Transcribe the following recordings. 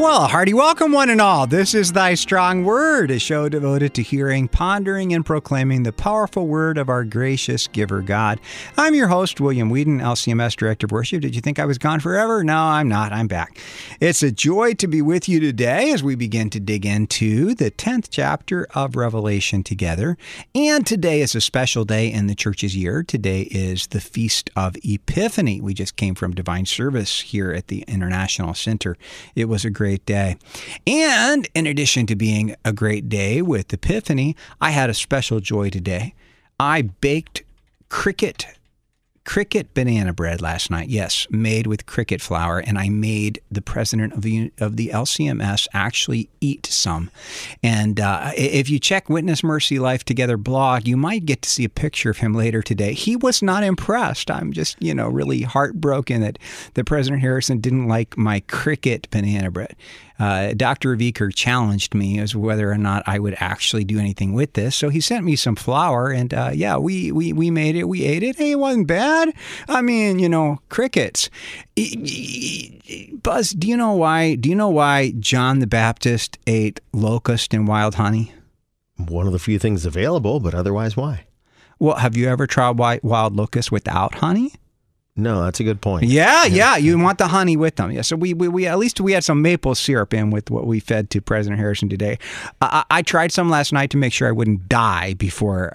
Well, hearty welcome, one and all. This is Thy Strong Word, a show devoted to hearing, pondering, and proclaiming the powerful word of our gracious giver God. I'm your host, William Whedon, LCMS Director of Worship. Did you think I was gone forever? No, I'm not. I'm back. It's a joy to be with you today as we begin to dig into the 10th chapter of Revelation together. And today is a special day in the church's year. Today is the Feast of Epiphany. We just came from divine service here at the International Center. It was a great day. And in addition to being a great day with Epiphany, I had a special joy today. I baked cricket banana bread last night. Yes, made with cricket flour, and I made the president of the LCMS actually eat some. And if you check Witness Mercy Life Together blog, you might get to see a picture of him later today. He was not impressed. I'm just, really heartbroken that President Harrison didn't like my cricket banana bread. Dr. Vicker challenged me as whether or not I would actually do anything with this. So he sent me some flour, and we made it. We ate it. Hey, it wasn't bad. I mean, crickets. Buzz, do you know why John the Baptist ate locust and wild honey? One of the few things available, but otherwise why? Well, have you ever tried wild locust without honey? No, that's a good point. Yeah. You want the honey with them. Yeah. So we at least we had some maple syrup in with what we fed to President Harrison today. I tried some last night to make sure I wouldn't die before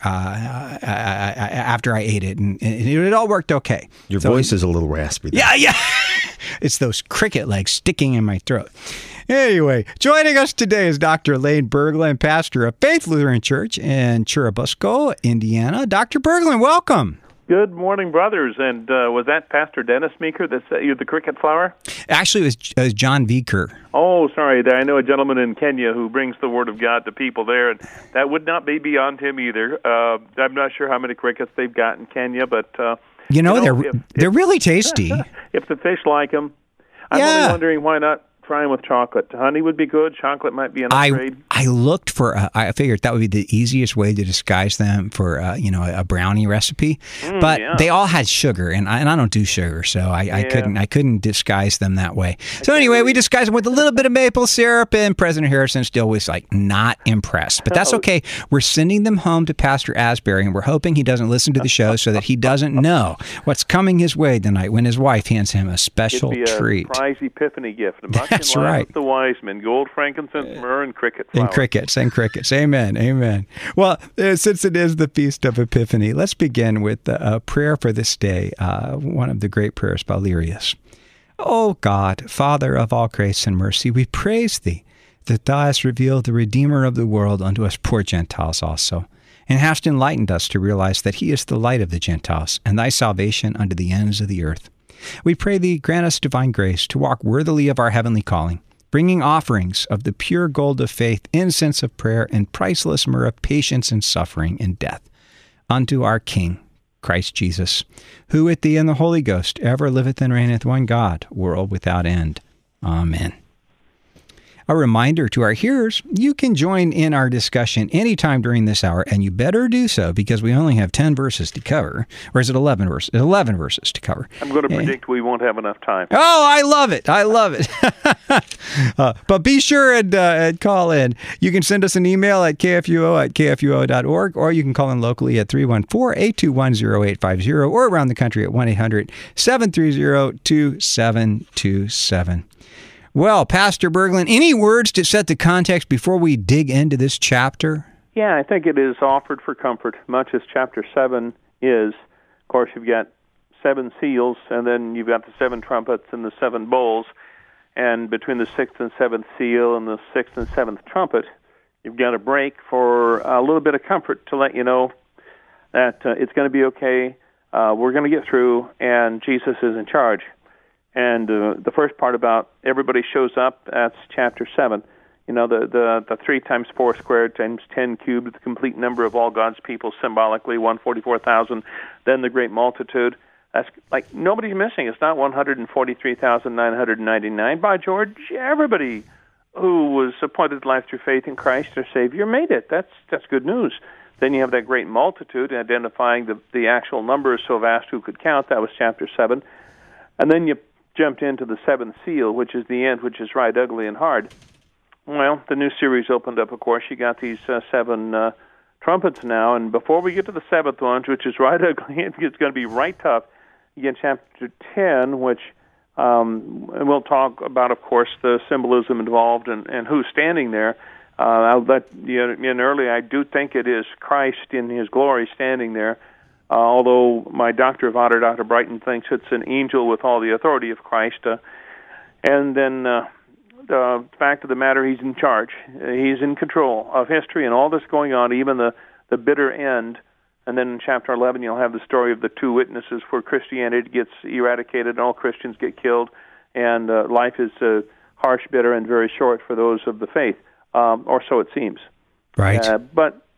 after I ate it, and it all worked okay. Your voice is a little raspy. Yeah. It's those cricket legs sticking in my throat. Anyway, joining us today is Dr. Lane Berglund, pastor of Faith Lutheran Church in Churubusco, Indiana. Dr. Berglund, welcome. Good morning, brothers. And was that Pastor Dennis Meeker that sent you the cricket flour? Actually, it was John Vicker. Oh, sorry. I know a gentleman in Kenya who brings the Word of God to people there, and that would not be beyond him either. I'm not sure how many crickets they've got in Kenya, but... they're really tasty. If the fish like them. I'm only wondering why not try them with chocolate. Honey would be good. Chocolate might be an upgrade. I looked for. I figured that would be the easiest way to disguise them for a brownie recipe. But they all had sugar, and I don't do sugar, so I couldn't disguise them that way. So anyway, we disguised them with a little bit of maple syrup, and President Harrison still was not impressed. But that's okay. We're sending them home to Pastor Asbury, and we're hoping he doesn't listen to the show so that he doesn't know what's coming his way tonight when his wife hands him a special treat. It'd be a surprise Epiphany gift. That's right. The wise men, gold, frankincense, myrrh, and cricket flour. And crickets. Amen. Well, since it is the Feast of Epiphany, let's begin with a prayer for this day, one of the great prayers by Lyrius. O God, Father of all grace and mercy, we praise Thee that Thou hast revealed the Redeemer of the world unto us poor Gentiles also, and hast enlightened us to realize that He is the light of the Gentiles, and Thy salvation unto the ends of the earth. We pray Thee, grant us divine grace to walk worthily of our heavenly calling, bringing offerings of the pure gold of faith, incense of prayer, and priceless myrrh of patience and suffering and death, unto our King, Christ Jesus, who with Thee and the Holy Ghost ever liveth and reigneth one God, world without end. Amen. A reminder to our hearers, you can join in our discussion anytime during this hour, and you better do so because we only have 10 verses to cover. Or is it 11 verses? 11 verses to cover. I'm going to predict we won't have enough time. Oh, I love it. But be sure and call in. You can send us an email at kfuo@kfuo.org, or you can call in locally at 314-821-0850, or around the country at 1-800-730-2727. Well, Pastor Berglund, any words to set the context before we dig into this chapter? Yeah, I think it is offered for comfort, much as chapter 7 is. Of course, you've got 7 seals, and then you've got the 7 trumpets and the 7 bowls. And between the 6th and 7th seal and the 6th and 7th trumpet, you've got a break for a little bit of comfort to let you know that it's going to be okay, we're going to get through, and Jesus is in charge. And the first part about everybody shows up, that's chapter 7. The 3 times 4 squared times 10 cubed, the complete number of all God's people, symbolically 144,000. Then the great multitude. That's like nobody's missing. It's not 143,999. By George, everybody who was appointed to life through faith in Christ, their Savior, made it. That's good news. Then you have that great multitude, identifying the actual numbers so vast who could count. That was chapter 7. And then you jumped into the seventh seal, which is the end, which is right ugly and hard. Well, the new series opened up, of course. You got these seven trumpets now, and before we get to the seventh one, which is right ugly, it's going to be right tough, you get chapter 10, which and we'll talk about, of course, the symbolism involved and who's standing there. I'll let you in early. I do think it is Christ in his glory standing there, although my doctor of honor, Dr. Brighton, thinks it's an angel with all the authority of Christ. And then the fact of the matter, he's in charge. He's in control of history and all this going on, even the bitter end. And then in chapter 11, you'll have the story of the two witnesses where Christianity gets eradicated and all Christians get killed, and life is harsh, bitter, and very short for those of the faith, or so it seems. Right. But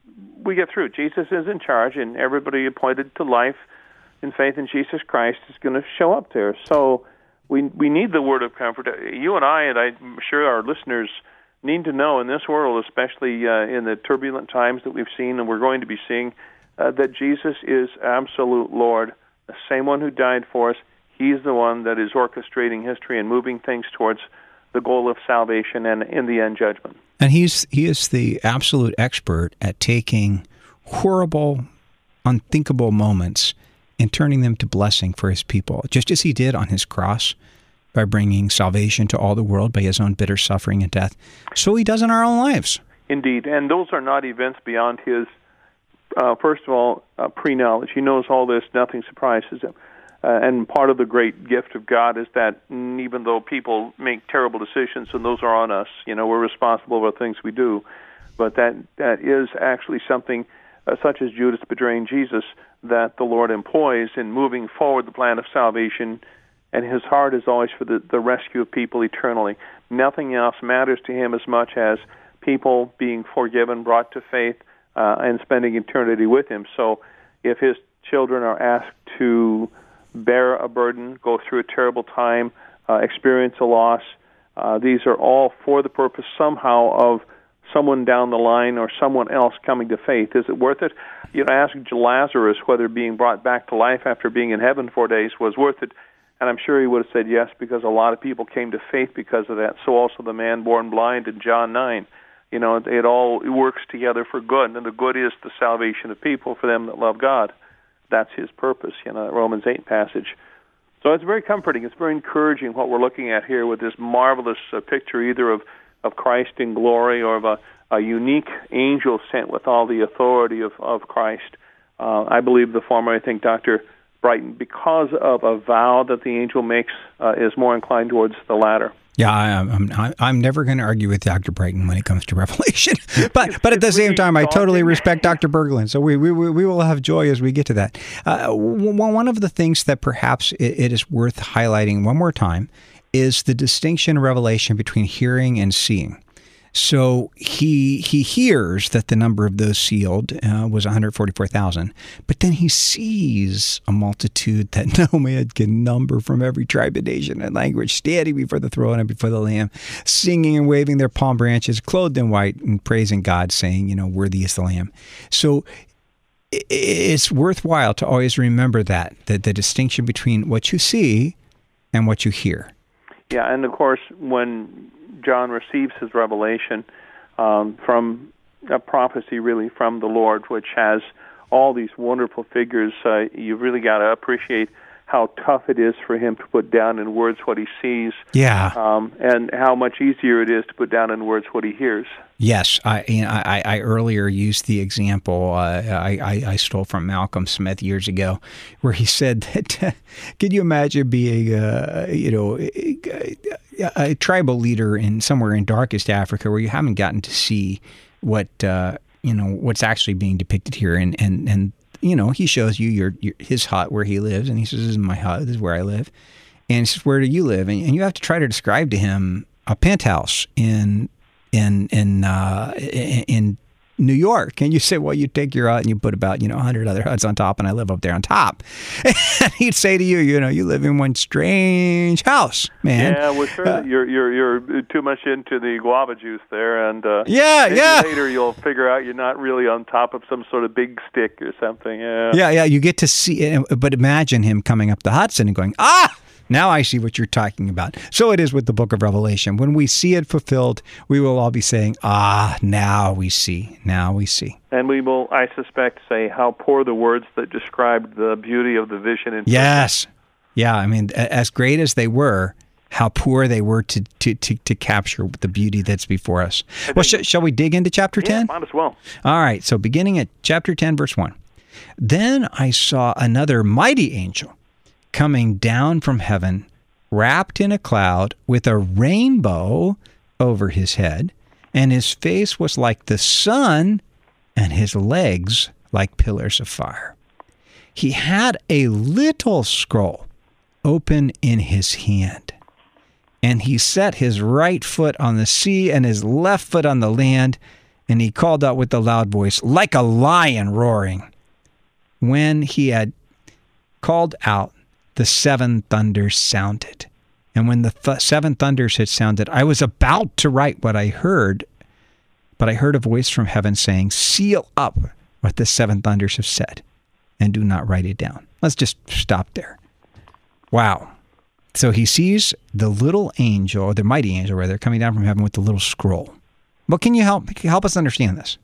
we get through. Jesus is in charge, and everybody appointed to life in faith in Jesus Christ is going to show up there. So we need the word of comfort. You and I'm sure our listeners need to know in this world, especially in the turbulent times that we've seen and we're going to be seeing, that Jesus is absolute Lord, the same one who died for us. He's the one that is orchestrating history and moving things towards the goal of salvation and, in the end, judgment. And he is the absolute expert at taking horrible, unthinkable moments and turning them to blessing for his people, just as he did on his cross by bringing salvation to all the world by his own bitter suffering and death. So he does in our own lives. Indeed, and those are not events beyond his first of all, pre-knowledge. He knows all this. Nothing surprises him. And part of the great gift of God is that even though people make terrible decisions, and those are on us, we're responsible for the things we do, but that is actually something such as Judas betraying Jesus that the Lord employs in moving forward the plan of salvation, and his heart is always for the rescue of people eternally. Nothing else matters to him as much as people being forgiven, brought to faith, and spending eternity with him. So if his children are asked to bear a burden, go through a terrible time, experience a loss, these are all for the purpose somehow of someone down the line or someone else coming to faith. Is it worth it? Ask Lazarus whether being brought back to life after being in heaven 4 days was worth it, and I'm sure he would have said yes, because a lot of people came to faith because of that. So also the man born blind in John 9. It all works together for good, and the good is the salvation of people for them that love God. That's his purpose, that Romans 8 passage. So it's very comforting. It's very encouraging what we're looking at here with this marvelous picture either of Christ in glory or of a unique angel sent with all the authority of Christ. I believe the former. I think Dr. Brighton, because of a vow that the angel makes, is more inclined towards the latter. Yeah, I'm never going to argue with Dr. Brighton when it comes to Revelation, but at the same time, I totally respect Dr. Berglund. So we will have joy as we get to that. One of the things that perhaps it is worth highlighting one more time is the distinction in Revelation between hearing and seeing. So he hears that the number of those sealed was 144,000, but then he sees a multitude that no man can number from every tribe and nation and language, standing before the throne and before the Lamb, singing and waving their palm branches, clothed in white, and praising God, saying, worthy is the Lamb. So it's worthwhile to always remember that the distinction between what you see and what you hear. Yeah, and of course, when John receives his revelation from a prophecy, really, from the Lord, which has all these wonderful figures, you've really got to appreciate how tough it is for him to put down in words what he sees, and how much easier it is to put down in words what he hears. Yes, I earlier used the example I stole from Malcolm Smith years ago, where he said that, could you imagine being a tribal leader in somewhere in darkest Africa where you haven't gotten to see what's actually being depicted here, and he shows you his hut where he lives, and he says, "This is my hut. This is where I live," and he says, "Where do you live?" And you have to try to describe to him a penthouse in New York, and you say, well, you take your hut and you put about 100 other huts on top, and I live up there on top. And he'd say to you, you live in one strange house, man. Yeah, well, sure. You're too much into the guava juice there, and later you'll figure out you're not really on top of some sort of big stick or something. Yeah. You get to see, but imagine him coming up the Hudson and going, Now I see what you're talking about. So it is with the book of Revelation. When we see it fulfilled, we will all be saying, now we see. Now we see. And we will, I suspect, say how poor the words that described the beauty of the vision in Yes. Yeah, I mean, as great as they were, how poor they were to capture the beauty that's before us. Well, shall we dig into chapter 10? Yeah, might as well. All right, so beginning at chapter 10, verse 1. Then I saw another mighty angel coming down from heaven, wrapped in a cloud with a rainbow over his head, and his face was like the sun, and his legs like pillars of fire. He had a little scroll open in his hand, and he set his right foot on the sea and his left foot on the land, and he called out with a loud voice, like a lion roaring. When he had called out, the seven thunders sounded. And when the seven thunders had sounded, I was about to write what I heard, but I heard a voice from heaven saying, seal up what the seven thunders have said, and do not write it down. Let's just stop there. Wow. So he sees the little angel, or the mighty angel rather, coming down from heaven with the little scroll. But can you help us understand this?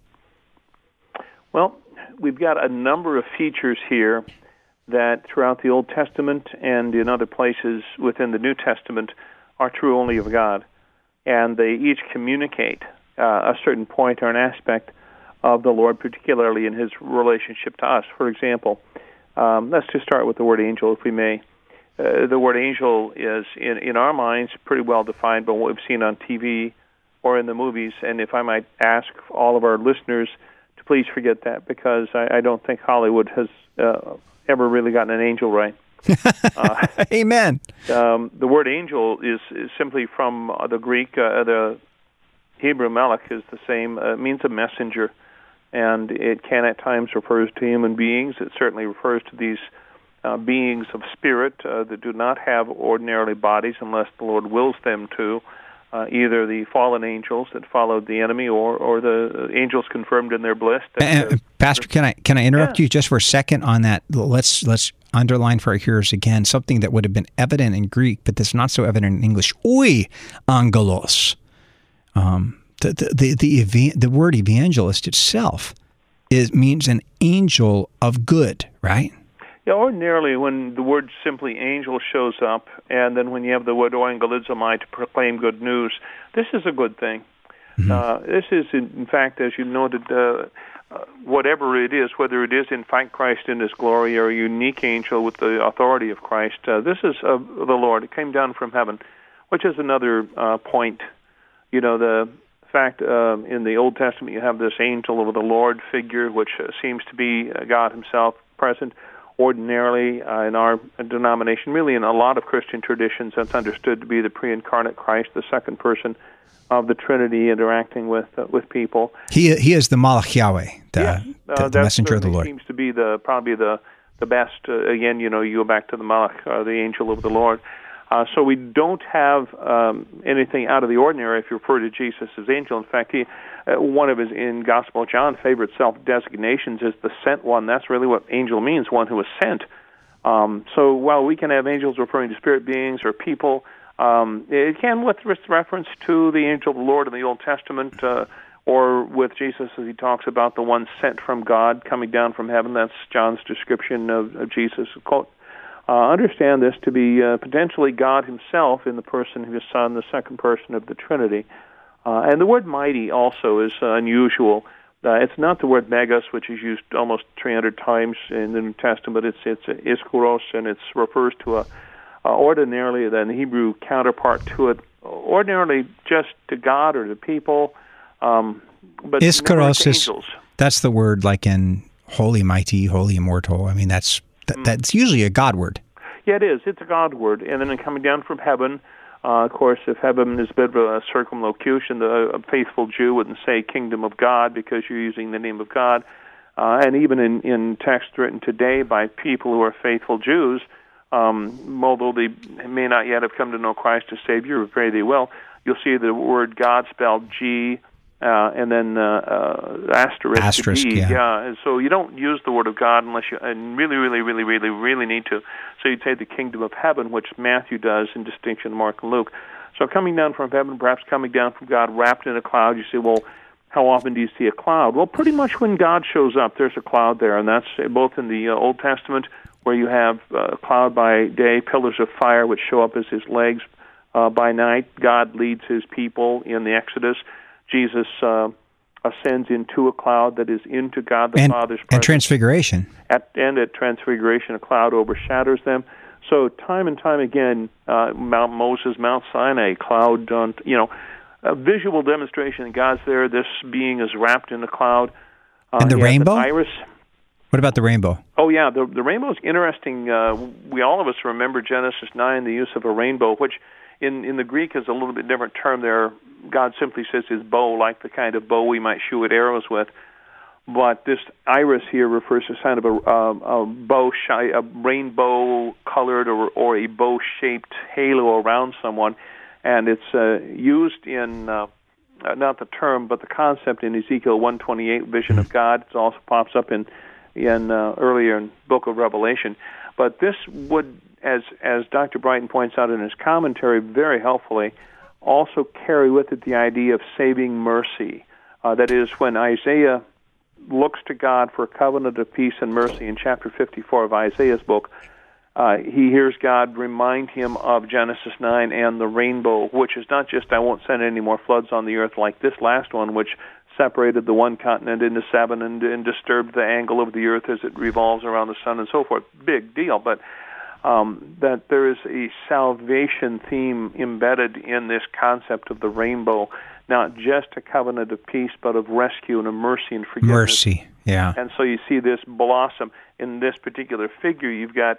Well, we've got a number of features here that throughout the Old Testament and in other places within the New Testament are true only of God. And they each communicate a certain point or an aspect of the Lord, particularly in his relationship to us. For example, let's just start with the word angel, if we may. The word angel is, in our minds, pretty well defined by what we've seen on TV or in the movies. And if I might ask all of our listeners to please forget that, because I don't think Hollywood has ever really gotten an angel right. Amen. The word angel is simply from the Greek. The Hebrew melech is the same, means a messenger. And it can at times refer to human beings. It certainly refers to these beings of spirit that do not have ordinarily bodies unless the Lord wills them to, either the fallen angels that followed the enemy or the angels confirmed in their bliss. Pastor, can I interrupt you just for a second on that? Let's underline for our hearers again something that would have been evident in Greek, but that's not so evident in English. Oi, angelos. The word evangelist itself means an angel of good, right? Yeah, ordinarily when the word simply angel shows up, and then when you have the word oangelizomai to proclaim good news, this is a good thing. Mm-hmm. This is, in fact, as you noted, whatever it is, whether it is in fact Christ in his glory or a unique angel with the authority of Christ, this is of the Lord. It came down from heaven, which is another point. You know, the fact in the Old Testament you have this angel of the Lord figure, which seems to be God himself present. Ordinarily, in our denomination, really in a lot of Christian traditions, that's understood to be the pre-incarnate Christ, the second person of the Trinity interacting with people. He is the Malach Yahweh, the messenger of the Lord. Seems to be probably the best. Again, you go back to the Malach, the angel of the Lord. So we don't have anything out of the ordinary if you refer to Jesus as angel. In fact, one of his, in Gospel of John, favorite self-designations is the sent one. That's really what angel means, one who is sent. So while we can have angels referring to spirit beings or people, it can with reference to the angel of the Lord in the Old Testament, or with Jesus as he talks about the one sent from God coming down from heaven. That's John's description of Jesus. Understand this to be potentially God himself in the person of his Son, the second person of the Trinity. And the word mighty also is unusual. It's not the word megas, which is used almost 300 times in the New Testament. It's ischouros, and it refers to ordinarily the Hebrew counterpart to it, ordinarily just to God or to people, but ischouros is angels. That's the word like in holy, mighty, holy, immortal. I mean, that's usually a God word. Yeah, it is. It's a God word. And then coming down from heaven, of course, if heaven is a bit of a circumlocution, a faithful Jew wouldn't say kingdom of God because you're using the name of God. And even in text written today by people who are faithful Jews, although they may not yet have come to know Christ as Savior, or pray they will, you'll see the word God spelled G-O-D, and then asterisk. Asterisk, yeah. And so you don't use the Word of God unless you really need to. So you'd say the kingdom of heaven, which Matthew does in distinction to Mark and Luke. So coming down from heaven, perhaps coming down from God, wrapped in a cloud. You say, well, how often do you see a cloud? Well, pretty much when God shows up, there's a cloud there, and that's both in the Old Testament, where you have a cloud by day, pillars of fire which show up as his legs by night. God leads his people in the Exodus. Jesus ascends into a cloud that is into God the Father's presence. And Transfiguration. At Transfiguration, a cloud overshadows them. So time and time again, Mount Moses, Mount Sinai, cloud, a visual demonstration that God's there. This being is wrapped in a cloud. And the rainbow? Iris. What about the rainbow? Oh, yeah, the rainbow is interesting. We all of us remember Genesis 9, the use of a rainbow, which in the Greek is a little bit different term there. God simply says his bow, like the kind of bow we might shoot arrows with. But this iris here refers to kind of a rainbow-colored or a bow-shaped halo around someone. And it's used in, not the term, but the concept in Ezekiel 1:28, vision of God. It also pops up in earlier in Book of Revelation. But this would, as Dr. Brighton points out in his commentary very helpfully, also carry with it the idea of saving mercy. That is, when Isaiah looks to God for a covenant of peace and mercy in chapter 54 of Isaiah's book, he hears God remind him of Genesis 9 and the rainbow, which is not just, I won't send any more floods on the earth like this last one, which separated the one continent into seven and disturbed the angle of the earth as it revolves around the sun and so forth. Big deal, but that there is a salvation theme embedded in this concept of the rainbow, not just a covenant of peace, but of rescue and of mercy and forgiveness. Mercy, yeah. And so you see this blossom in this particular figure. You've got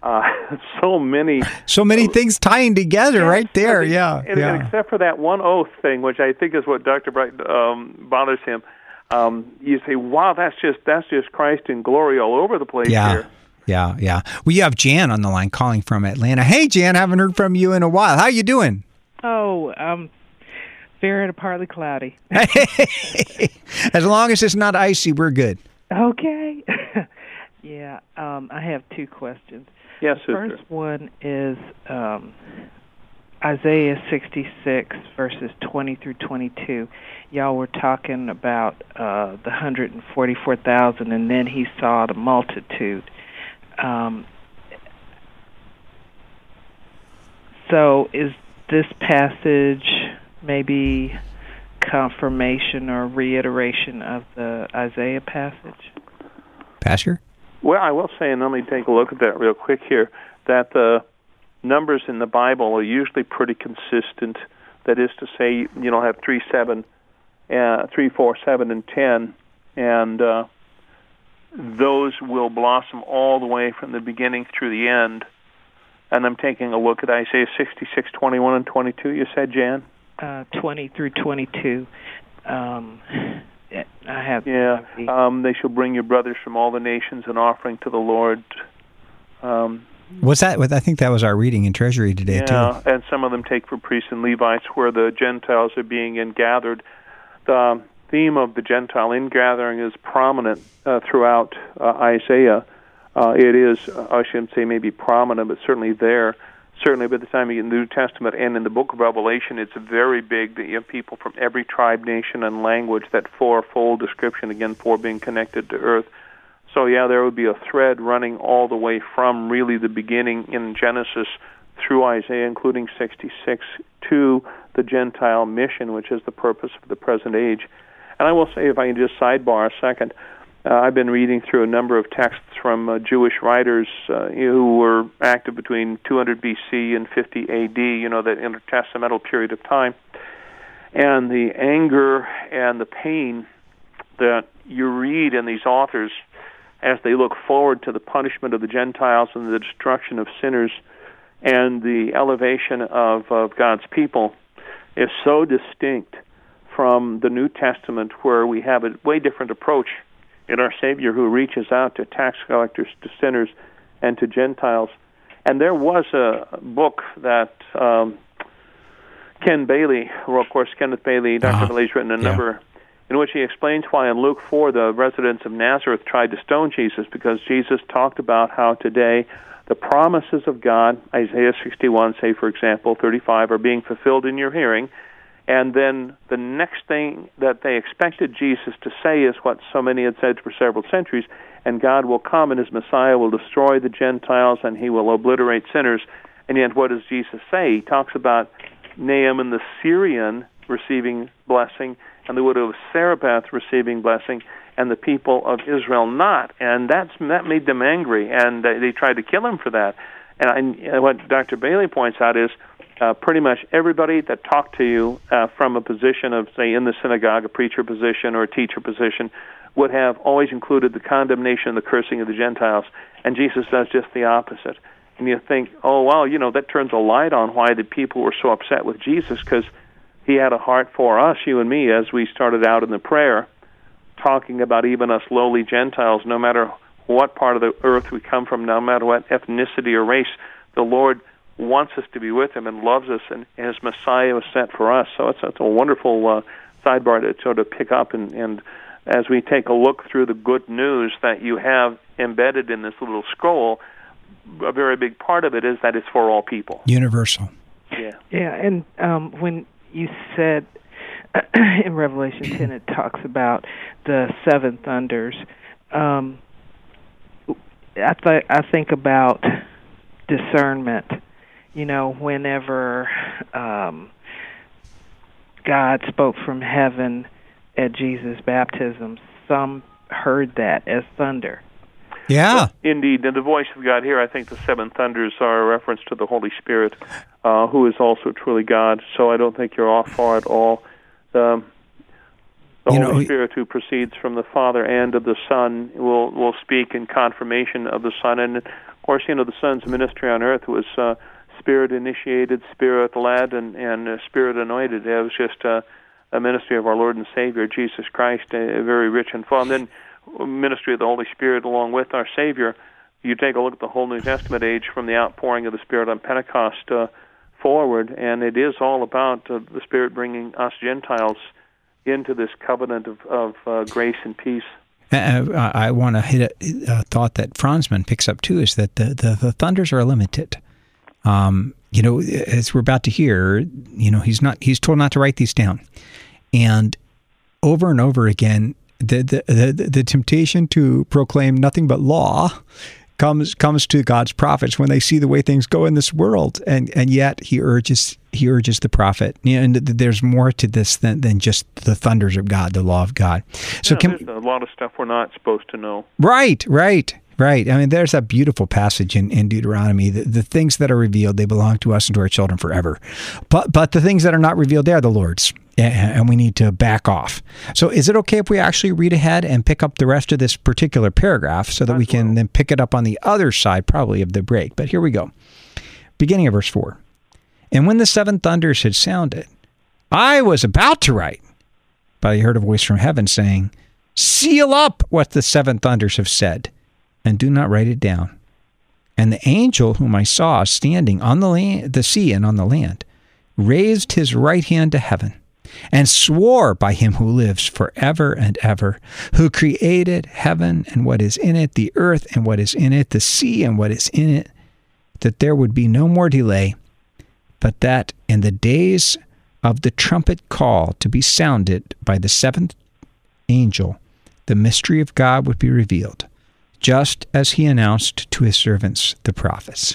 so many things tying together right there, and except for that one oath thing, which I think is what Dr. Bright bothers him. You say, "Wow, that's just Christ in glory all over the place here." Yeah. We have Jan on the line calling from Atlanta. Hey, Jan, haven't heard from you in a while. How you doing? Oh, fair and partly cloudy. As long as it's not icy, we're good. Okay. Yeah, I have two questions. Yes, the first one is Isaiah 66, verses 20 through 22. Y'all were talking about the 144,000, and then he saw the multitude. So is this passage maybe confirmation or reiteration of the Isaiah passage? Pastor? Well, I will say, and let me take a look at that real quick here, that the numbers in the Bible are usually pretty consistent. That is to say, you don't have 3, 7, 3, 4, 7, and 10, and those will blossom all the way from the beginning through the end. And I'm taking a look at Isaiah 66, 21, and 22, you said, Jan? 20 through 22. I have. Yeah, they shall bring your brothers from all the nations an offering to the Lord. Was that? I think that was our reading in Treasury today, too. Yeah, and some of them take for priests and Levites, where the Gentiles are being ingathered. The theme of the Gentile ingathering is prominent throughout Isaiah. It is, I shouldn't say maybe prominent, but certainly there. Certainly by the time you get in the New Testament and in the book of Revelation, it's very big that you have people from every tribe, nation, and language, that fourfold description, again, four being connected to earth. So, yeah, there would be a thread running all the way from really the beginning in Genesis through Isaiah, including 66, to the Gentile mission, which is the purpose of the present age. And I will say, if I can just sidebar a second, I've been reading through a number of texts from Jewish writers who were active between 200 BC and 50 AD, that intertestamental period of time. And the anger and the pain that you read in these authors as they look forward to the punishment of the Gentiles and the destruction of sinners and the elevation of God's people is so distinct from the New Testament, where we have a way different approach in our Savior, who reaches out to tax collectors, to sinners, and to Gentiles. And there was a book that Ken Bailey, well, of course, Kenneth Bailey, Dr. Bailey's written a number in which he explains why in Luke 4 the residents of Nazareth tried to stone Jesus, because Jesus talked about how today the promises of God, Isaiah 61, say for example, 35, are being fulfilled in your hearing. And then the next thing that they expected Jesus to say is what so many had said for several centuries, and God will come and his Messiah will destroy the Gentiles and he will obliterate sinners. And yet what does Jesus say? He talks about Naaman the Syrian receiving blessing and the widow of Zarephath receiving blessing and the people of Israel not. And that made them angry, and they tried to kill him for that. And what Dr. Bailey points out is pretty much everybody that talked to you from a position of, say, in the synagogue, a preacher position or a teacher position, would have always included the condemnation and the cursing of the Gentiles. And Jesus does just the opposite. And you think, oh, well, that turns a light on why the people were so upset with Jesus, because he had a heart for us, you and me, as we started out in the prayer, talking about even us lowly Gentiles, no matter what part of the earth we come from, no matter what ethnicity or race, the Lord wants us to be with him and loves us, and his Messiah was sent for us. So it's a wonderful sidebar to sort of pick up, and as we take a look through the good news that you have embedded in this little scroll, a very big part of it is that it's for all people. Universal. Yeah. Yeah, and when you said in Revelation 10 it talks about the seven thunders, I think about discernment. Whenever God spoke from heaven at Jesus' baptism, some heard that as thunder. Yeah. Indeed. And the voice of God here, I think the seven thunders are a reference to the Holy Spirit, who is also truly God. So I don't think you're off far at all. The Holy Spirit, who proceeds from the Father and of the Son, will speak in confirmation of the Son. And, of course, the Son's ministry on earth was Spirit-initiated, Spirit-led, and Spirit-anointed. It was just a ministry of our Lord and Savior, Jesus Christ, very rich and full. And then ministry of the Holy Spirit along with our Savior. You take a look at the whole New Testament age from the outpouring of the Spirit on Pentecost forward, and it is all about the Spirit bringing us Gentiles into this covenant of grace and peace. I want to hit a thought that Franzman picks up too, is that the thunders are limited. As we're about to hear, he's told not to write these down, and over again, the temptation to proclaim nothing but law comes to God's prophets when they see the way things go in this world, and yet he urges the prophet. And there's more to this than just the thunders of God, the law of God. So there's a lot of stuff we're not supposed to know. Right. I mean, there's that beautiful passage in Deuteronomy. The things that are revealed, they belong to us and to our children forever. But the things that are not revealed, they are the Lord's, and we need to back off. So is it okay if we actually read ahead and pick up the rest of this particular paragraph so that we can then pick it up on the other side, probably, of the break? But here we go. Beginning of verse 4. And when the seven thunders had sounded, I was about to write, but I heard a voice from heaven saying, seal up what the seven thunders have said, and do not write it down. And the angel whom I saw standing on the sea and on the land raised his right hand to heaven and swore by him who lives forever and ever, who created heaven and what is in it, the earth and what is in it, the sea and what is in it, that there would be no more delay, but that in the days of the trumpet call to be sounded by the seventh angel, the mystery of God would be revealed, just as he announced to his servants, the prophets.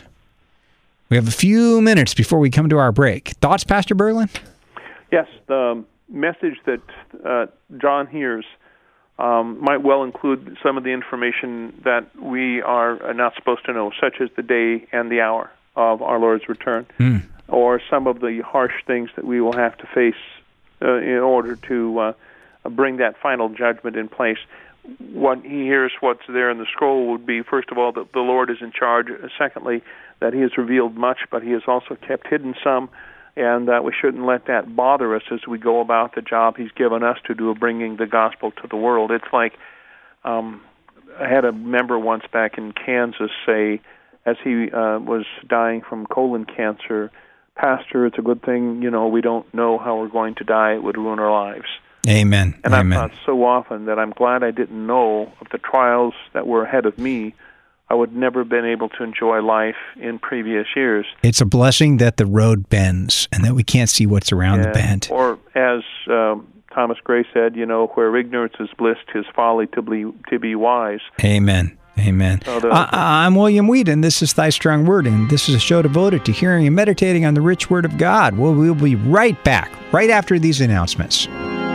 We have a few minutes before we come to our break. Thoughts, Pastor Berglund? Yes, the message that John hears might well include some of the information that we are not supposed to know, such as the day and the hour of our Lord's return, or some of the harsh things that we will have to face in order to bring that final judgment in place. What he hears, what's there in the scroll, would be, first of all, that the Lord is in charge. Secondly, that he has revealed much, but he has also kept hidden some, and that we shouldn't let that bother us as we go about the job he's given us to do of bringing the gospel to the world. It's like I had a member once back in Kansas say, as he was dying from colon cancer, Pastor, it's a good thing, we don't know how we're going to die. It would ruin our lives. Amen. And Amen. I've thought so often that I'm glad I didn't know of the trials that were ahead of me. I would never have been able to enjoy life in previous years. It's a blessing that the road bends and that we can't see what's around the bend. Or as Thomas Gray said, where ignorance is bliss, 'tis folly to be wise. Amen. Amen. I'm William Whedon. This is Thy Strong Word, and this is a show devoted to hearing and meditating on the rich Word of God. We'll be right back, right after these announcements.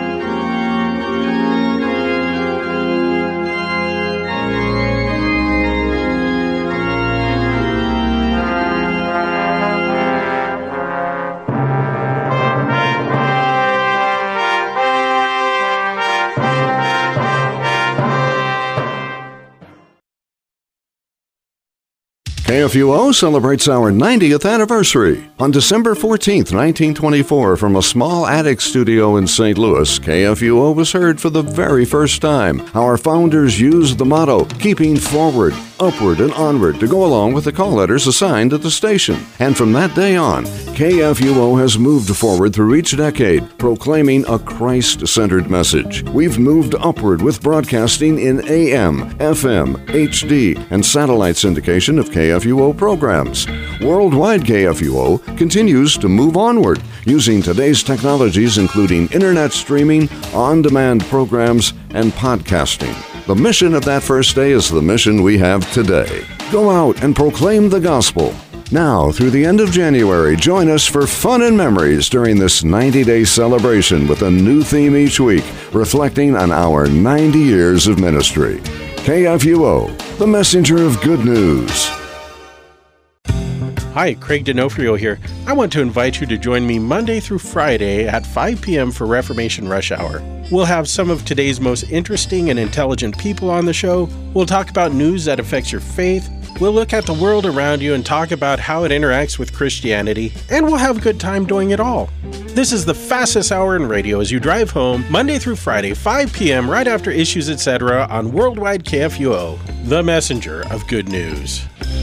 KFUO celebrates our 90th anniversary. On December 14th, 1924, from a small attic studio in St. Louis, KFUO was heard for the very first time. Our founders used the motto, keeping forward, upward, and onward, to go along with the call letters assigned at the station. And from that day on, KFUO has moved forward through each decade, proclaiming a Christ-centered message. We've moved upward with broadcasting in AM, FM, HD, and satellite syndication of KFUO programs. Worldwide KFUO continues to move onward, using today's technologies including internet streaming, on-demand programs, and podcasting. The mission of that first day is the mission we have today. Go out and proclaim the gospel. Now, through the end of January, join us for fun and memories during this 90-day celebration with a new theme each week, reflecting on our 90 years of ministry. KFUO, the messenger of good news. Hi, Craig D'Onofrio here. I want to invite you to join me Monday through Friday at 5 p.m. for Reformation Rush Hour. We'll have some of today's most interesting and intelligent people on the show. We'll talk about news that affects your faith. We'll look at the world around you and talk about how it interacts with Christianity. And we'll have a good time doing it all. This is the fastest hour in radio as you drive home, Monday through Friday, 5 p.m. right after Issues Etc. on Worldwide KFUO, the messenger of good news.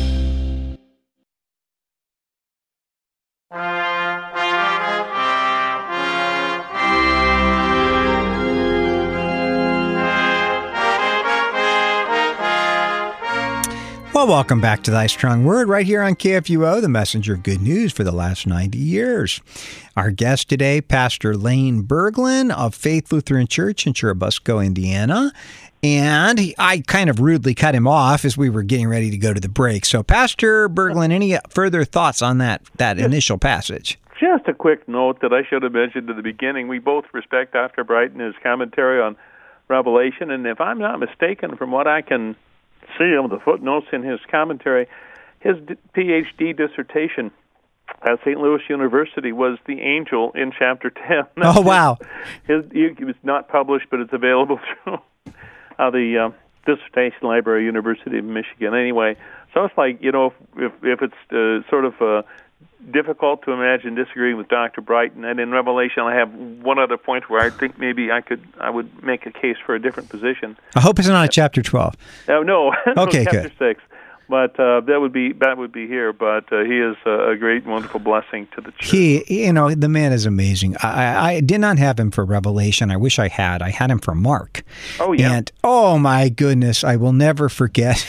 Well, welcome back to Thy Strong Word right here on KFUO, the messenger of good news for the last 90 years. Our guest today, Pastor Lane Berglund of Faith Lutheran Church in Churubusco, Indiana. And I kind of rudely cut him off as we were getting ready to go to the break. So, Pastor Berglund, any further thoughts on that initial passage? Just a quick note that I should have mentioned at the beginning. We both respect Dr. Bright and his commentary on Revelation. And if I'm not mistaken, from what I can see of the footnotes in his commentary, his PhD dissertation at St. Louis University was the angel in chapter 10. Oh, wow. It was not published, but it's available through the Dissertation Library, University of Michigan. Anyway, so it's like, if it's sort of difficult to imagine disagreeing with Dr. Brighton, and in Revelation I have one other point where I think maybe I would make a case for a different position. I hope it's not at chapter 12. No, okay, chapter good. 6. But that would be here. But he is a great and wonderful blessing to the church. The man is amazing. I did not have him for Revelation. I wish I had. I had him for Mark. Oh, yeah. And, oh, my goodness, I will never forget.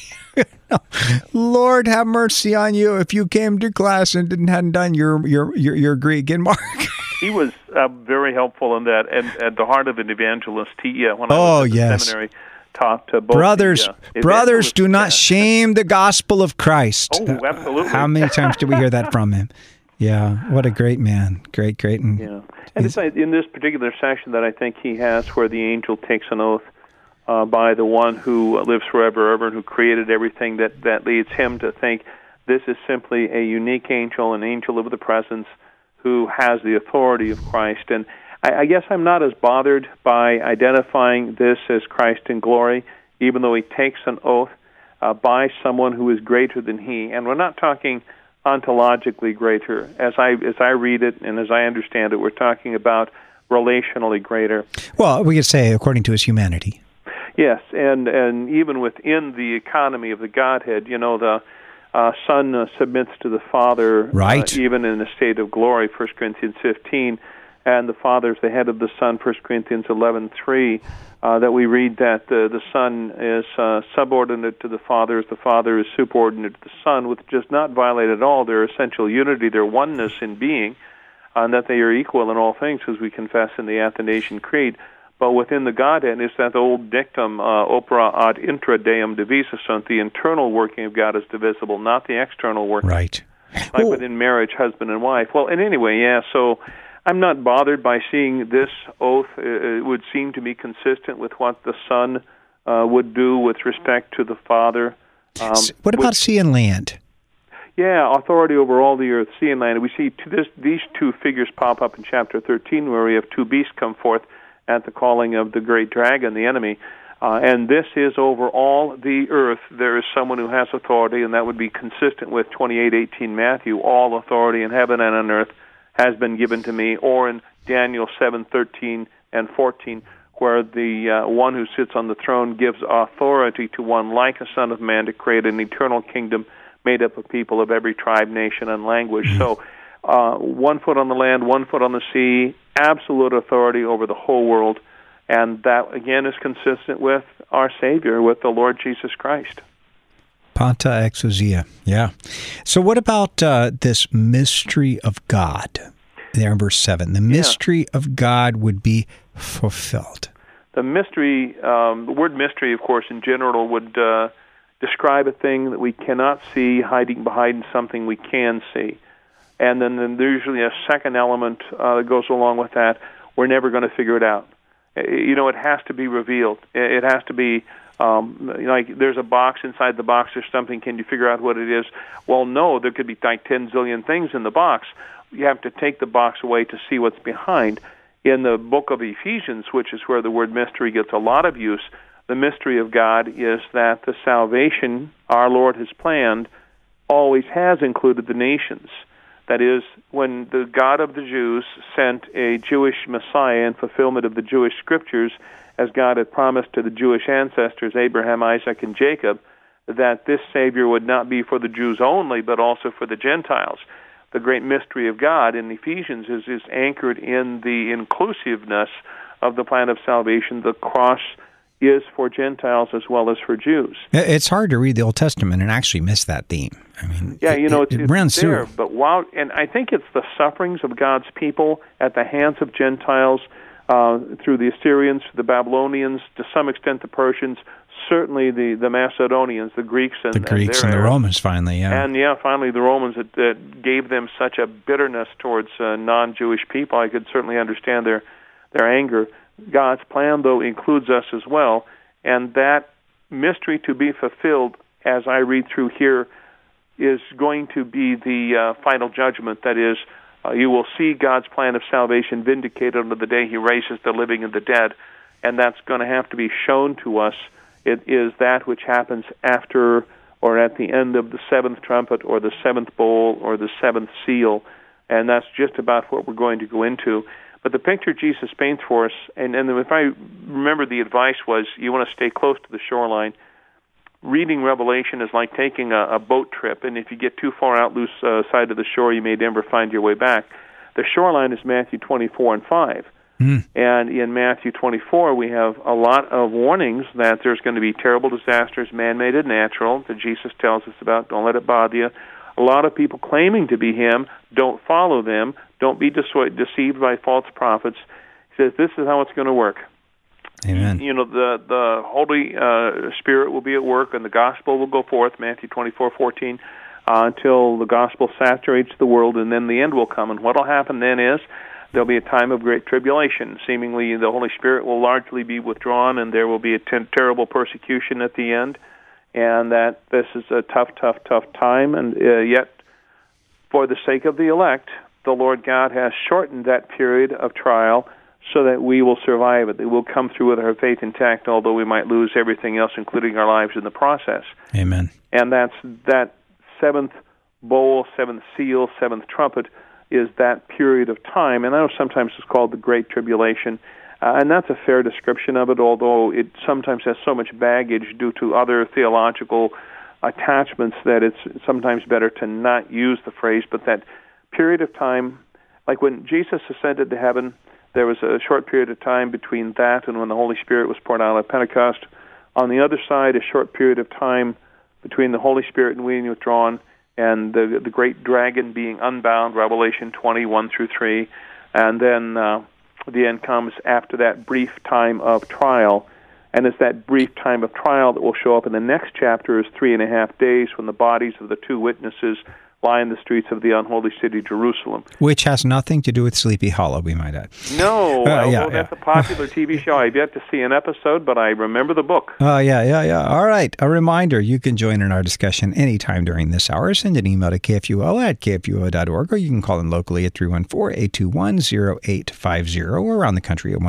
Lord have mercy on you if you came to class and hadn't done your Greek in Mark. He was very helpful in that, and at the heart of an evangelist. When I was at the seminary, taught to both brothers, do not shame the gospel of Christ. Oh, absolutely. How many times did we hear that from him? Yeah, what a great man. Great. And it's in this particular section that I think he has where the angel takes an oath by the one who lives forever, and who created everything, that leads him to think this is simply a unique angel, an angel of the presence, who has the authority of Christ. And I guess I'm not as bothered by identifying this as Christ in glory, even though he takes an oath by someone who is greater than he. And we're not talking ontologically greater. As I read it and as I understand it, we're talking about relationally greater. Well, we could say according to his humanity. Yes, and even within the economy of the Godhead, the Son submits to the Father, right? Even in a state of glory, 1 Corinthians 15, and the Father is the head of the Son, 1 Corinthians 11:3, that we read that the Son is subordinate to the Father as the Father is subordinate to the Son, which does not violate at all their essential unity, their oneness in being, and that they are equal in all things, as we confess in the Athanasian Creed. But within the Godhead is that old dictum, opera ad intra Deum divisa sunt, the internal working of God is divisible, not the external working. Right. Like within marriage, husband and wife. Well, and anyway, so I'm not bothered by seeing this oath. It would seem to be consistent with what the Son would do with respect to the Father. What about sea and land? Yeah, authority over all the earth, sea and land. We see these two figures pop up in chapter 13, where we have two beasts come forth at the calling of the great dragon, the enemy. And this is over all the earth. There is someone who has authority, and that would be consistent with 28:18 Matthew. All authority in heaven and on earth has been given to me, or in Daniel 7:13 and 14, where the one who sits on the throne gives authority to one like a son of man to create an eternal kingdom made up of people of every tribe, nation, and language. So 1 foot on the land, 1 foot on the sea, absolute authority over the whole world. And that, again, is consistent with our Savior, with the Lord Jesus Christ. Panta exousia, yeah. So what about this mystery of God? There in verse 7, the mystery of God would be fulfilled. The mystery, the word mystery, of course, in general would describe a thing that we cannot see hiding behind something we can see. And then there's usually a second element that goes along with that. We're never going to figure it out. It has to be revealed. It has to be like there's a box, inside the box there's something. Can you figure out what it is? Well, no, there could be like 10 zillion things in the box. You have to take the box away to see what's behind. In the book of Ephesians, which is where the word mystery gets a lot of use, the mystery of God is that the salvation our Lord has planned always has included the nations. That is, when the God of the Jews sent a Jewish Messiah in fulfillment of the Jewish Scriptures, as God had promised to the Jewish ancestors, Abraham, Isaac, and Jacob, that this Savior would not be for the Jews only, but also for the Gentiles. The great mystery of God in Ephesians is anchored in the inclusiveness of the plan of salvation. The cross is for Gentiles as well as for Jews. It's hard to read the Old Testament and actually miss that theme. I mean, it runs there, through. But and I think it's the sufferings of God's people at the hands of Gentiles, through the Assyrians, the Babylonians, to some extent the Persians, certainly the Macedonians, the Greeks, and the Romans finally, and finally the Romans that gave them such a bitterness towards non-Jewish people. I could certainly understand their anger. God's plan, though, includes us as well, and that mystery to be fulfilled, as I read through here, is going to be the final judgment. That is, you will see God's plan of salvation vindicated on the day He raises the living and the dead, and that's going to have to be shown to us. It is that which happens after or at the end of the seventh trumpet or the seventh bowl or the seventh seal, and that's just about what we're going to go into. But the picture Jesus paints for us, and if I remember, the advice was you want to stay close to the shoreline. Reading Revelation is like taking a boat trip, and if you get too far out loose side of the shore, you may never find your way back. The shoreline is Matthew 24 and 5. And in Matthew 24, we have a lot of warnings that there's going to be terrible disasters, man-made and natural, that Jesus tells us about. Don't let it bother you. A lot of people claiming to be Him, don't follow them. Don't be deceived by false prophets. He says this is how it's going to work. Amen. The Holy Spirit will be at work, and the gospel will go forth, Matthew 24:14, until the gospel saturates the world, and then the end will come. And what will happen then is there'll be a time of great tribulation. Seemingly, the Holy Spirit will largely be withdrawn, and there will be a terrible persecution at the end, and that this is a tough time. And yet, for the sake of the elect, the Lord God has shortened that period of trial so that we will survive it. That we'll come through with our faith intact, although we might lose everything else, including our lives in the process. Amen. And that's that seventh bowl, seventh seal, seventh trumpet is that period of time. And I know sometimes it's called the Great Tribulation, and that's a fair description of it, although it sometimes has so much baggage due to other theological attachments that it's sometimes better to not use the phrase. But that period of time, Like when Jesus ascended to heaven, there was a short period of time between that and when the Holy Spirit was poured out at Pentecost. On the other side, a short period of time between the Holy Spirit and being withdrawn and the great dragon being unbound, Revelation 21-3. And then the end comes after that brief time of trial. And it's that brief time of trial that will show up in the next chapter is 3.5 days when the bodies of the two witnesses lie in the streets of the unholy city, Jerusalem. Which has nothing to do with Sleepy Hollow, we might add. No, that's a popular TV show. I've yet to see an episode, but I remember the book. Yeah. All right. A reminder, you can join in our discussion anytime during this hour. Send an email to kfuo@kfuo.org, or you can call in locally at 314-821-0850, or around the country at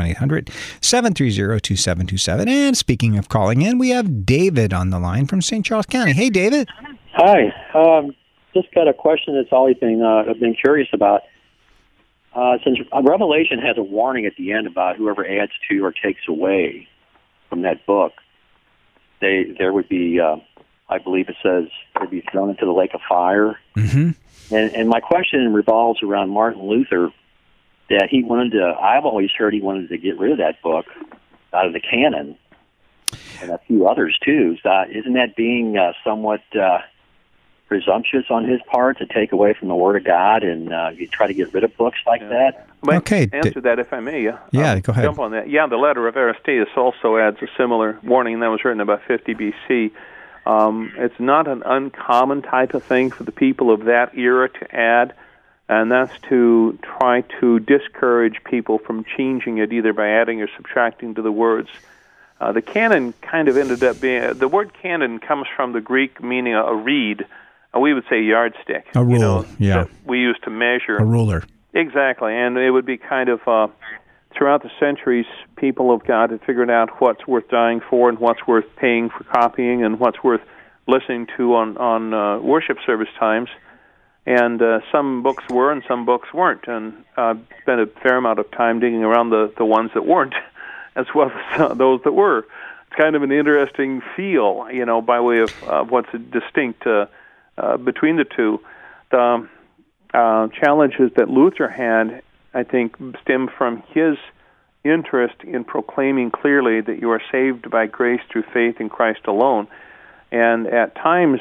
1-800-730-2727. And speaking of calling in, we have David on the line from St. Charles County. Hey, David. Hi. Just got a question that's always I've been curious about. Since Revelation has a warning at the end about whoever adds to or takes away from that book, there would be, I believe it says, they'd be thrown into the lake of fire. Mm-hmm. And my question revolves around Martin Luther, that I've always heard he wanted to get rid of that book out of the canon, and a few others too. Isn't that being somewhat presumptuous on his part to take away from the Word of God and you try to get rid of books like that? Okay. Answer that if I may. Go ahead. Jump on that. Yeah, the letter of Aristeas also adds a similar warning that was written about 50 BC. It's not an uncommon type of thing for the people of that era to add, and that's to try to discourage people from changing it either by adding or subtracting to the words. The canon kind of ended up being, the word canon comes from the Greek meaning a reed. We would say yardstick. A rule, that we used to measure. A ruler. Exactly, and it would be kind of, throughout the centuries, people of God had figured out what's worth dying for and what's worth paying for copying and what's worth listening to on worship service times. And some books were and some books weren't, and spent a fair amount of time digging around the ones that weren't, as well as those that were. It's kind of an interesting feel, by way of what's distinct between the two. The challenges that Luther had, I think, stem from his interest in proclaiming clearly that you are saved by grace through faith in Christ alone. And at times,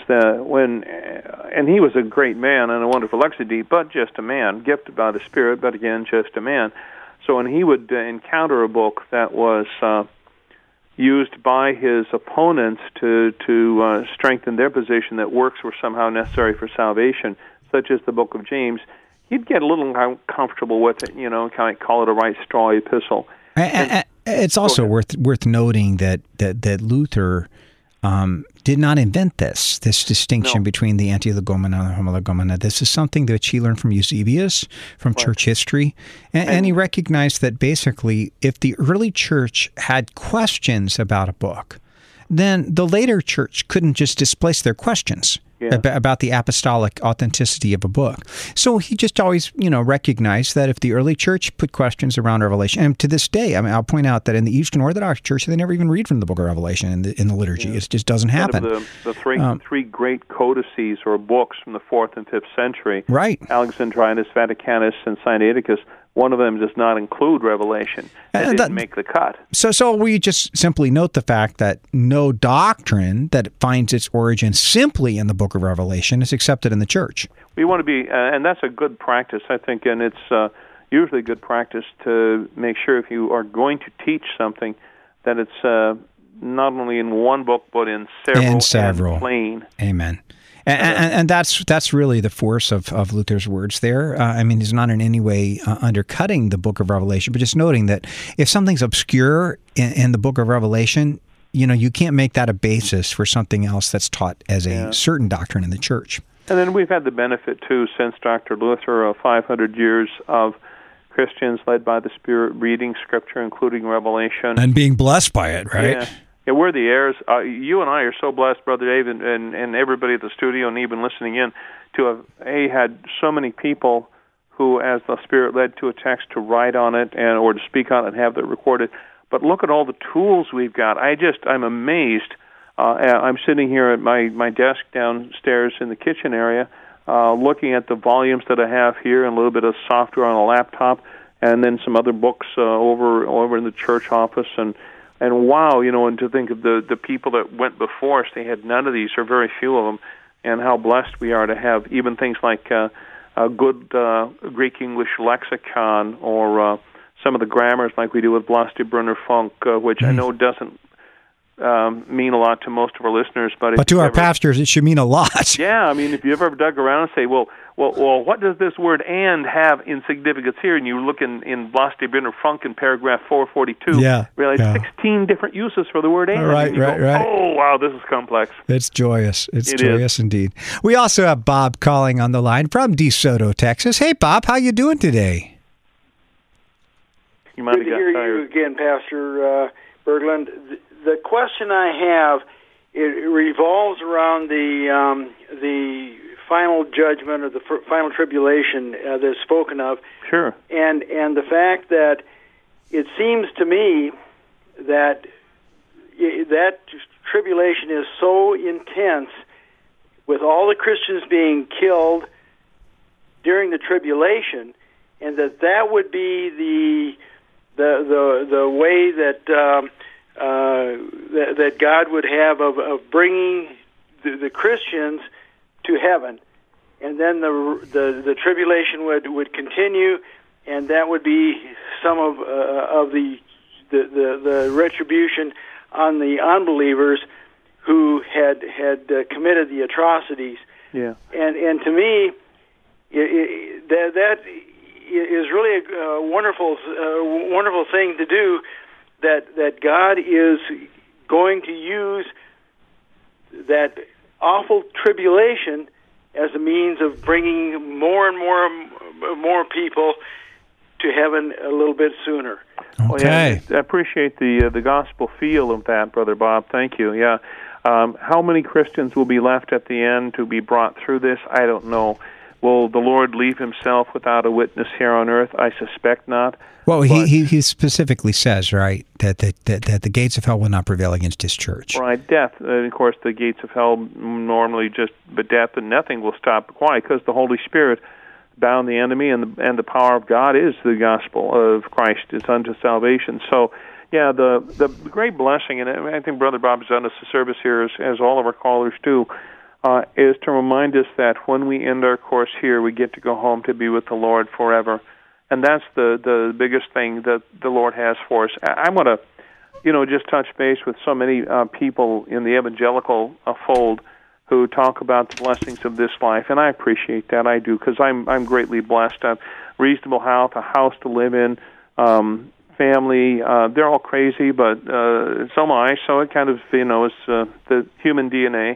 and he was a great man and a wonderful exegete, but just a man, gifted by the Spirit, but again, just a man. So when he would encounter a book that was used by his opponents to strengthen their position that works were somehow necessary for salvation, such as the book of James, he'd get a little uncomfortable with it, kind of call it a right straw epistle. And it's also worth noting that Luther did not invent this distinction between the anti-legomena and the homolegomena. This is something that he learned from Eusebius, from church history, and he recognized that basically if the early church had questions about a book, then the later church couldn't just displace their questions about the apostolic authenticity of a book. So he just always, recognized that if the early church put questions around Revelation, and to this day, I'll point out that in the Eastern Orthodox Church, they never even read from the book of Revelation in the liturgy. It just doesn't happen. The three great codices or books from the 4th and 5th century, right? Alexandrinus, Vaticanus, and Sinaiticus. One of them does not include Revelation. It didn't make the cut. So we just simply note the fact that no doctrine that finds its origin simply in the book of Revelation is accepted in the church. We want to be, and that's a good practice, I think, and it's usually good practice to make sure if you are going to teach something that it's not only in one book but in several. And plain. Amen. And that's really the force of Luther's words there. He's not in any way undercutting the book of Revelation, but just noting that if something's obscure in the book of Revelation, you can't make that a basis for something else that's taught as a certain doctrine in the church. And then we've had the benefit, too, since Dr. Luther, of 500 years of Christians led by the Spirit reading Scripture, including Revelation. And being blessed by it, right? Yeah, we're the heirs. You and I are so blessed, Brother Dave, and everybody at the studio and even listening in, to have had so many people who, as the Spirit led to a text, to write on it or to speak on it and have it recorded. But look at all the tools we've got. I'm amazed. I'm sitting here at my desk downstairs in the kitchen area. looking at the volumes that I have here and a little bit of software on a laptop, and then some other books over in the church office, and wow, and to think of the people that went before us, they had none of these, or very few of them, and how blessed we are to have even things like a good Greek-English lexicon, or some of the grammars like we do with Blastebrunner Funk, which I know doesn't mean a lot to most of our listeners, but to our pastors, it should mean a lot. Yeah, I mean, if you ever dug around and say, well, what does this word "and" have in significance here? And you look in Blastebrunner Funk in paragraph 442, realize 16 different uses for the word "and." Right. Oh, wow, this is complex. It's joyous. It's joyous indeed. We also have Bob calling on the line from DeSoto, Texas. Hey, Bob, how you doing today? You might Good to hear you again, Pastor Berglund. The question I have, it revolves around the final judgment, or the final tribulation that's spoken of. Sure. And the fact that it seems to me that that tribulation is so intense, with all the Christians being killed during the tribulation, and that would be the way that that God would have of bringing the Christians to heaven, and then the tribulation would continue, and that would be some of the retribution on the unbelievers who had committed the atrocities. Yeah, and to me, that is really a wonderful thing to do. That God is going to use that awful tribulation as a means of bringing more and more people to heaven a little bit sooner. Okay. Well, yeah, I appreciate the gospel feel of that, Brother Bob. Thank you. Yeah. How many Christians will be left at the end to be brought through this? I don't know. Will the Lord leave himself without a witness here on earth? I suspect not. Well, he specifically says, right, that the gates of hell will not prevail against his church. Right, death. Of course, the gates of hell normally but death and nothing will stop. Why? Because the Holy Spirit bound the enemy, and the power of God is the gospel of Christ. It's unto salvation. So, yeah, the great blessing, and I think Brother Bob has done us a service here, as all of our callers do, is to remind us that when we end our course here, we get to go home to be with the Lord forever. And that's the biggest thing that the Lord has for us. I want to, just touch base with so many people in the evangelical fold who talk about the blessings of this life, and I appreciate that. I do, because I'm greatly blessed. I have reasonable health, a house to live in, family. They're all crazy, but so am I. So it kind of, is the human DNA.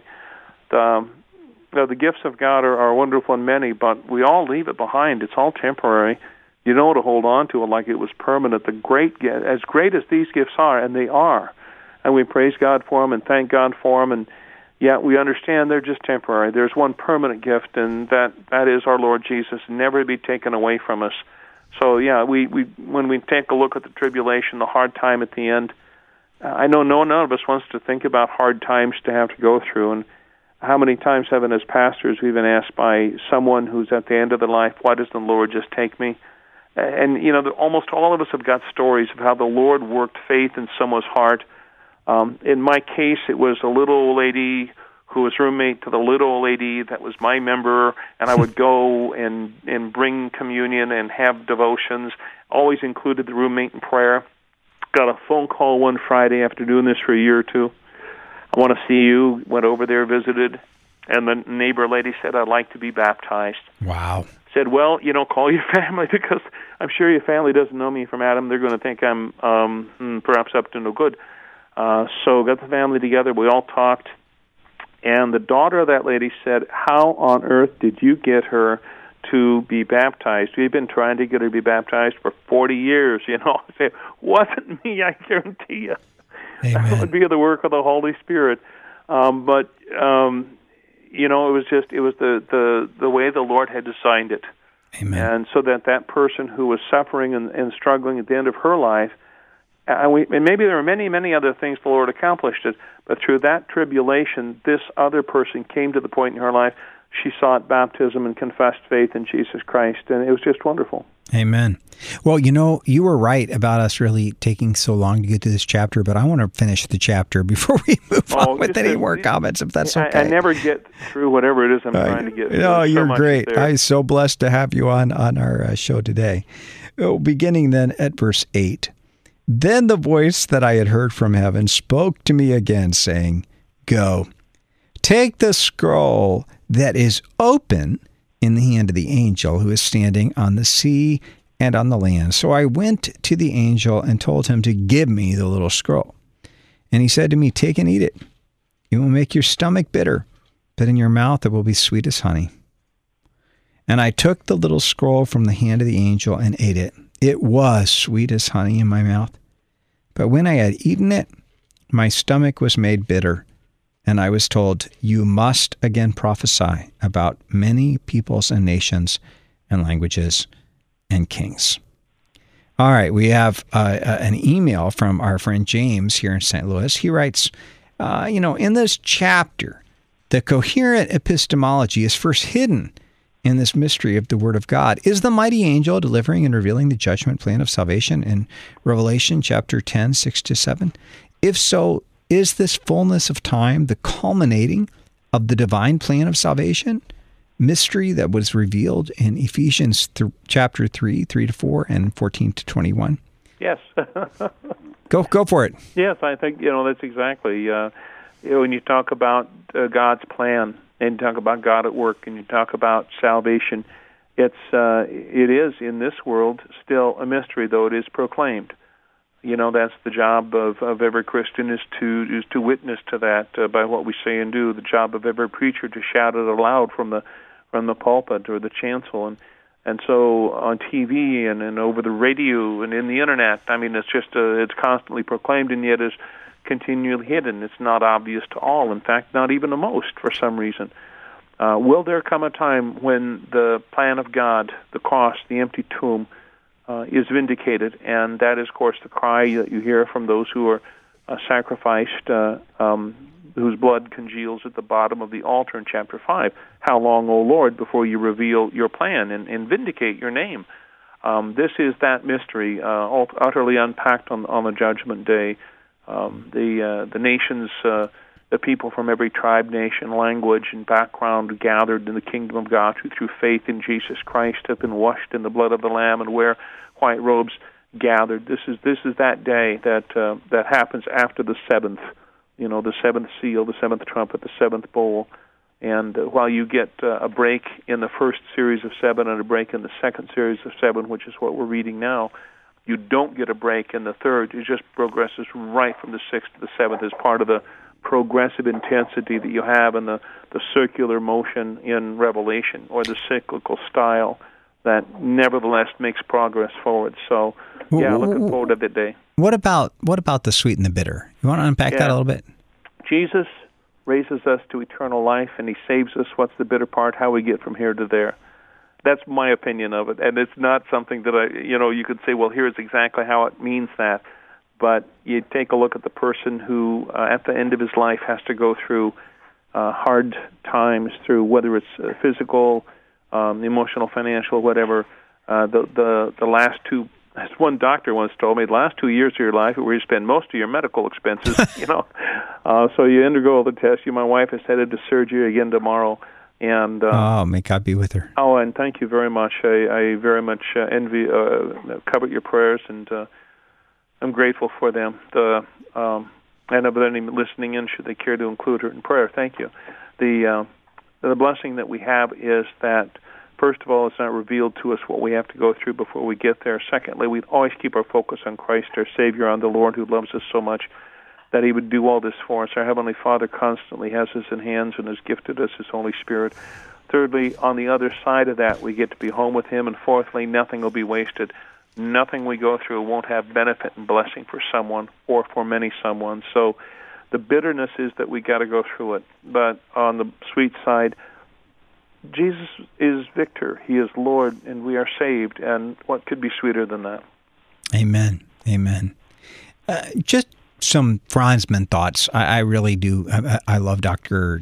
The gifts of God are wonderful and many, but we all leave it behind. It's all temporary. You know, to hold on to it like it was permanent. As great as these gifts are, and they are, and we praise God for them and thank God for them, and yet we understand they're just temporary. There's one permanent gift, and that is our Lord Jesus, never to be taken away from us. So, yeah, we when we take a look at the tribulation, the hard time at the end, I know none of us wants to think about hard times to have to go through, and how many times haven't, as pastors, we've been asked by someone who's at the end of their life, why doesn't the Lord just take me? And, almost all of us have got stories of how the Lord worked faith in someone's heart. In my case, it was a little old lady who was roommate to the little old lady that was my member, and I would go and bring communion and have devotions, always included the roommate in prayer. Got a phone call one Friday after doing this for a year or two. I want to see you. Went over there, visited, and the neighbor lady said, I'd like to be baptized. Wow. Said, well, call your family, because I'm sure your family doesn't know me from Adam. They're going to think I'm perhaps up to no good. So got the family together. We all talked, and the daughter of that lady said, how on earth did you get her to be baptized? We've been trying to get her to be baptized for 40 years. I said, wasn't me, I guarantee you. Amen. That would be the work of the Holy Spirit. But it was the way the Lord had designed it. Amen. And so that person who was suffering and struggling at the end of her life, and maybe there were many, many other things the Lord accomplished it, but through that tribulation, this other person came to the point in her life she sought baptism and confessed faith in Jesus Christ, and it was just wonderful. Amen. Well, you were right about us really taking so long to get to this chapter, but I want to finish the chapter before we move on with any more comments, if that's okay. I never get through whatever it is I'm trying to get through. No, you're great. I'm so blessed to have you on our show today. Beginning then at verse 8. Then the voice that I had heard from heaven spoke to me again, saying, Go, take the scroll that is open in the hand of the angel who is standing on the sea and on the land. So I went to the angel and told him to give me the little scroll. And he said to me, Take and eat it. It will make your stomach bitter, but in your mouth it will be sweet as honey. And I took the little scroll from the hand of the angel and ate it. It was sweet as honey in my mouth. But when I had eaten it, my stomach was made bitter. And I was told, You must again prophesy about many peoples and nations and languages and kings. All right, we have an email from our friend James here in St. Louis. He writes, in this chapter, the coherent epistemology is first hidden in this mystery of the Word of God. Is the mighty angel delivering and revealing the judgment plan of salvation in Revelation chapter 10, 6-7? If so, is this fullness of time the culminating of the divine plan of salvation? Mystery that was revealed in Ephesians chapter 3, 3-4, and 14-21. Yes. Go for it. Yes, I think, that's exactly. When you talk about God's plan, and you talk about God at work, and you talk about salvation, it is, in this world, still a mystery, though it is proclaimed. That's the job of every Christian is to witness to that by what we say and do. The job of every preacher to shout it aloud from the pulpit or the chancel, and so on TV and over the radio and in the internet. I mean, it's just it's constantly proclaimed, and yet is continually hidden. It's not obvious to all. In fact, not even to most for some reason. Will there come a time when the plan of God, the cross, the empty tomb, is vindicated? And that is, of course, the cry that you hear from those who are sacrificed, whose blood congeals at the bottom of the altar in chapter 5. How long, O Lord, before you reveal your plan and vindicate your name? This is that mystery, utterly unpacked on the judgment day. The nations, the people from every tribe, nation, language, and background gathered in the kingdom of God who through faith in Jesus Christ have been washed in the blood of the Lamb and wear white robes gathered. This is that day that happens after the seventh, the seventh seal, the seventh trumpet, the seventh bowl. And while you get a break in the first series of 7 and a break in the second series of 7, which is what we're reading now, you don't get a break in the third. It just progresses right from the 6th to the 7th as part of the progressive intensity that you have in the circular motion in Revelation, or the cyclical style that nevertheless makes progress forward. So, looking forward to that day. What about the sweet and the bitter? You want to unpack that a little bit? Jesus raises us to eternal life, and he saves us. What's the bitter part? How we get from here to there. That's my opinion of it, and it's not something that you could say, well, here's exactly how it means that. But you take a look at the person who, at the end of his life, has to go through hard times, through whether it's physical, emotional, financial, whatever. The last two, as one doctor once told me, the last 2 years of your life are where you spend most of your medical expenses. So you undergo all the tests. My wife is headed to surgery again tomorrow. And may God be with her. Oh, and thank you very much. I very much covet your prayers, and I'm grateful for them. And of any listening in, should they care to include her in prayer, thank you. The blessing that we have is that, first of all, it's not revealed to us what we have to go through before we get there. Secondly, we always keep our focus on Christ, our Savior, on the Lord who loves us so much that he would do all this for us. Our Heavenly Father constantly has us in hands and has gifted us his Holy Spirit. Thirdly, on the other side of that, we get to be home with him. And fourthly, nothing will be wasted. Nothing we go through won't have benefit and blessing for someone or for many someone. So the bitterness is that we got to go through it. But on the sweet side, Jesus is victor. He is Lord, and we are saved. And what could be sweeter than that? Amen. Amen. Just some Franzman thoughts. I really do. I love Dr.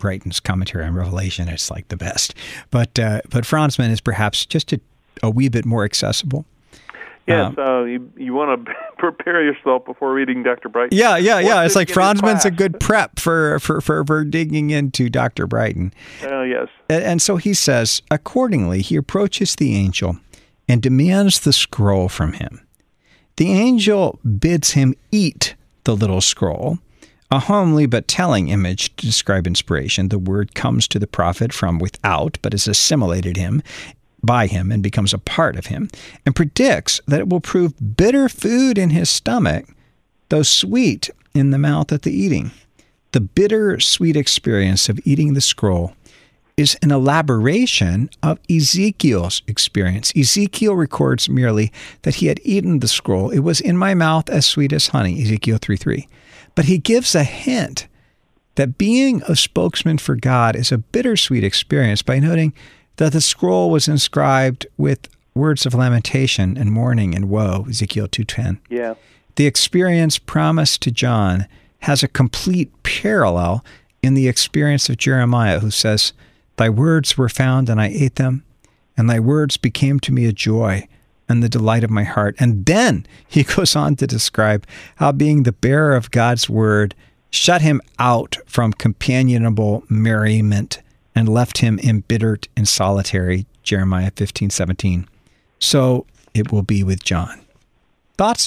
Brighton's commentary on Revelation. It's like the best. But Franzmann is perhaps just a wee bit more accessible. Yes, you want to prepare yourself before reading Dr. Brighton. Yeah. It's like Franzmann's a good prep for digging into Dr. Brighton. Yes. And so he says, accordingly, he approaches the angel and demands the scroll from him. The angel bids him eat the little scroll, a homely but telling image to describe inspiration. The word comes to the prophet from without, but is assimilated by him and becomes a part of him, and predicts that it will prove bitter food in his stomach, though sweet in the mouth at the eating. The bitter-sweet experience of eating the scroll is an elaboration of Ezekiel's experience. Ezekiel records merely that he had eaten the scroll. It was in my mouth as sweet as honey, Ezekiel 3:3. But he gives a hint that being a spokesman for God is a bittersweet experience by noting that the scroll was inscribed with words of lamentation and mourning and woe, Ezekiel 2:10. Yeah. The experience promised to John has a complete parallel in the experience of Jeremiah, who says, "Thy words were found, and I ate them, and thy words became to me a joy and the delight of my heart." And then he goes on to describe how being the bearer of God's word shut him out from companionable merriment and left him embittered and solitary, Jeremiah 15:17. So it will be with John. Thoughts?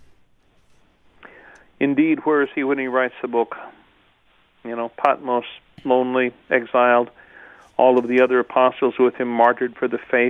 Indeed, where is he when he writes the book? Patmos, lonely, exiled, all of the other apostles with him martyred for the faith.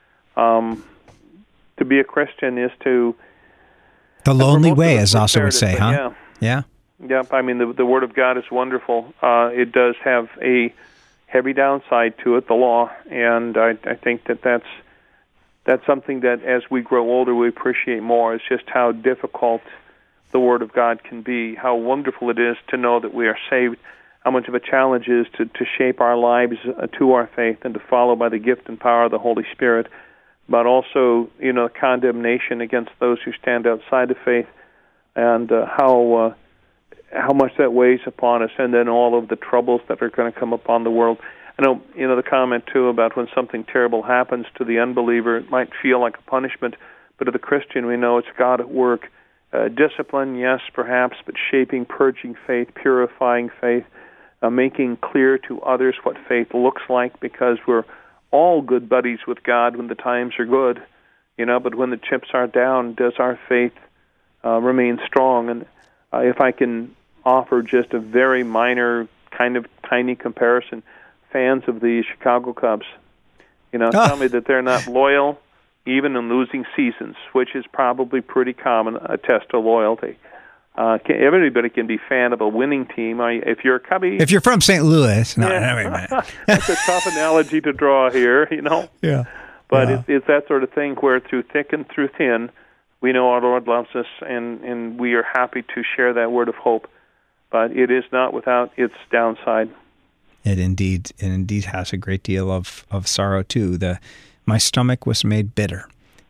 To be a Christian is to... The lonely way, as Asa would say, huh? Yeah. Yeah, I mean, the Word of God is wonderful. It does have a heavy downside to it, the law, and I think that's something that as we grow older we appreciate more. It's just how difficult the Word of God can be, how wonderful it is to know that we are saved, how much of a challenge it is to shape our lives to our faith and to follow by the gift and power of the Holy Spirit, but also, condemnation against those who stand outside of faith, and how much that weighs upon us, and then all of the troubles that are going to come upon the world. I know, the comment, too, about when something terrible happens to the unbeliever, it might feel like a punishment, but to the Christian, we know it's God at work. Discipline, yes, perhaps, but shaping, purging faith, purifying faith, making clear to others what faith looks like, because we're all good buddies with God when the times are good, but when the chips are down, does our faith remain strong? And if I can offer just a very minor, kind of tiny comparison, fans of the Chicago Cubs, tell me that they're not loyal even in losing seasons, which is probably pretty common, a test of loyalty. Everybody can be a fan of a winning team. If you're a Cubby... If you're from St. Louis... No, yeah. Wait a minute. That's a tough analogy to draw here, Yeah. But yeah. It's that sort of thing where through thick and through thin, we know our Lord loves us, and we are happy to share that word of hope. But it is not without its downside. It indeed has a great deal of sorrow, too. My stomach was made bitter.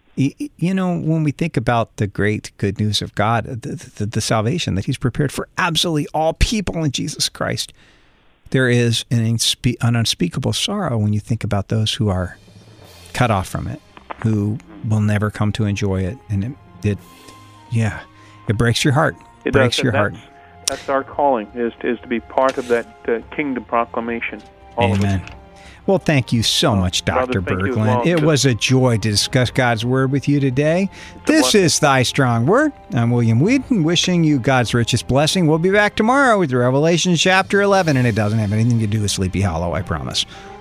When we think about the great good news of God, the salvation that He's prepared for absolutely all people in Jesus Christ, there is an unspeakable sorrow when you think about those who are cut off from it, who will never come to enjoy it. And it breaks your heart. It breaks does, your heart. That's our calling, is to be part of that kingdom proclamation. Amen. Well, thank you so much, Dr. Berglund. Well. It was a joy to discuss God's Word with you today. This is Thy Strong Word. I'm William Wheaton, wishing you God's richest blessing. We'll be back tomorrow with Revelation chapter 11, and it doesn't have anything to do with Sleepy Hollow, I promise.